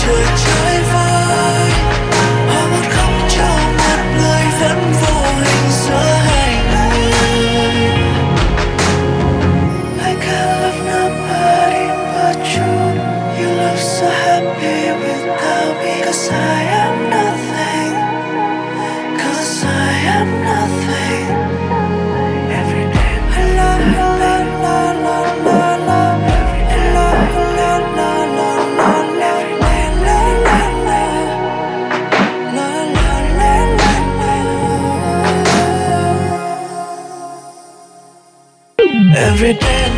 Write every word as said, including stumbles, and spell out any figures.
trời trái vai. Hoa một khóc cho một người vẫn vô hình giữa hai người. I can't love nobody but you. You look so happy without me. Cause I am nothing. Cause I am nothing. Every day I love you, la la la la la. Every day la la la la la. Every day la la la la la la la la. Every day